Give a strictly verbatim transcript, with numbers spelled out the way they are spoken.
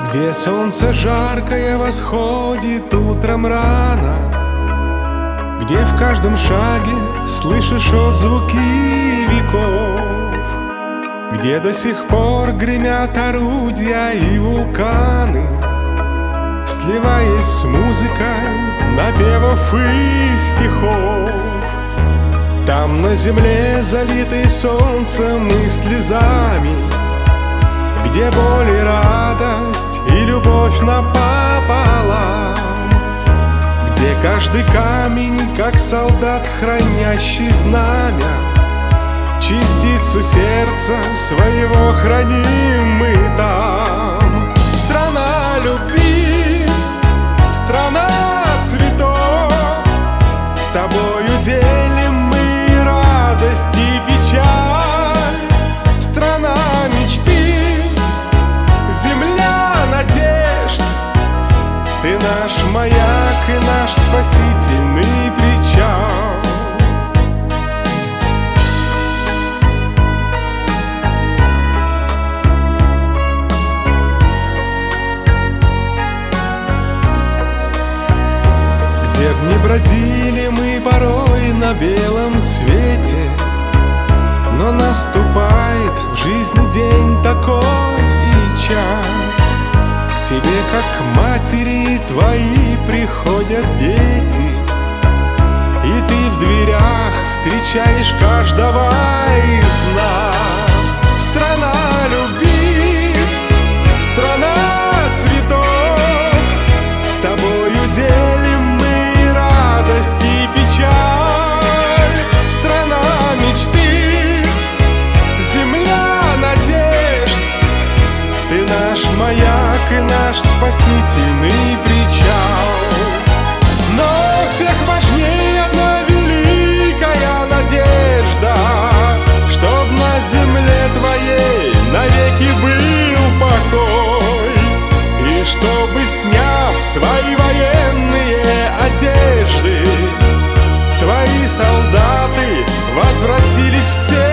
Где солнце жаркое восходит утром рано, где в каждом шаге слышишь отзвуки веков, где до сих пор гремят орудия и вулканы, сливаясь с музыкой напевов и стихов. Там на земле, залитой солнцем и слезами, где боль и радость и любовь напополам, где каждый камень, как солдат, хранящий знамя, частицу сердца своего храним мы там. Страна любви, страна цветов, с тобою делим мы радость и печаль. Страна мечты, земля надежд, ты наш маяк и наш спасительный причал. Где б ни бродили мы порой на белом свете, но наступает в жизни день такой и час. К тебе, как к матери твои, приходят дети, и ты в дверях встречаешь каждого из нас. Страна любви, страна цветов, с тобою делим мы радость и печаль. Страна мечты, земля надежд, ты наш маяк и наш спасительный причал. Но всех важнее одна великая надежда, чтоб на земле твоей навеки был покой, и чтобы, сняв свои военные одежды, твои солдаты возвратились все